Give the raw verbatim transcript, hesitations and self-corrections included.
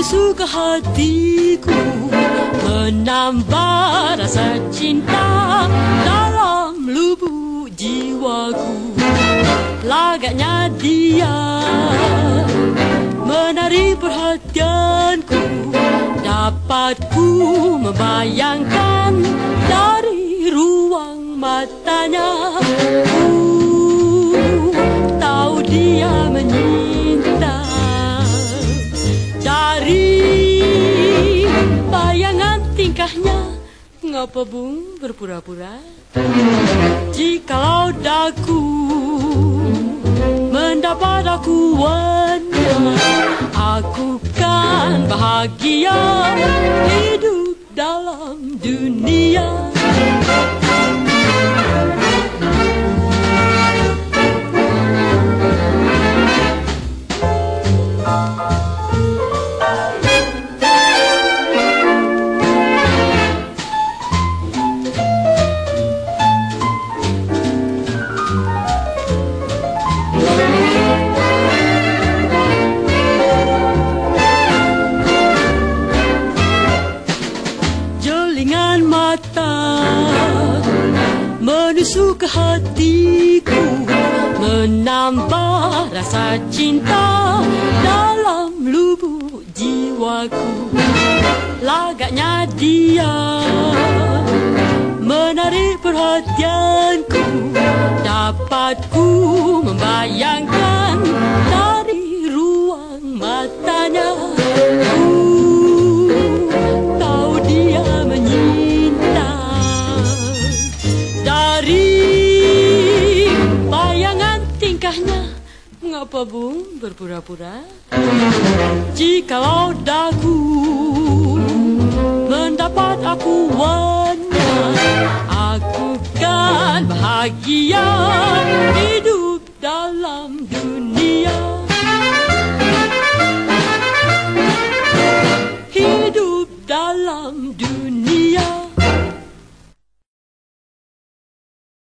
menusuk ke hatiku, menambah rasa cinta dalam lubuk jiwaku. Lagaknya dia menarik perhatianku, dapat ku membayangkan dari ruang matanya. Ku tahu dia menyinta dari bayangan tingkahnya. Ngapa bung berpura-pura? Jikalau daku mendapat akuannya, aku kan bahagia hidup dalam dunia. Jelingan mata menusuk ke hatiku, menambah rasa cinta dalam lubuk jiwaku. Lagaknya dia menarik perhatianku, dapat ku membayangkan dari ruang matanya. Ngapa bung berpura-pura? Jikalau daku mendapat akuannya, aku kan bahagia hidup dalam dunia.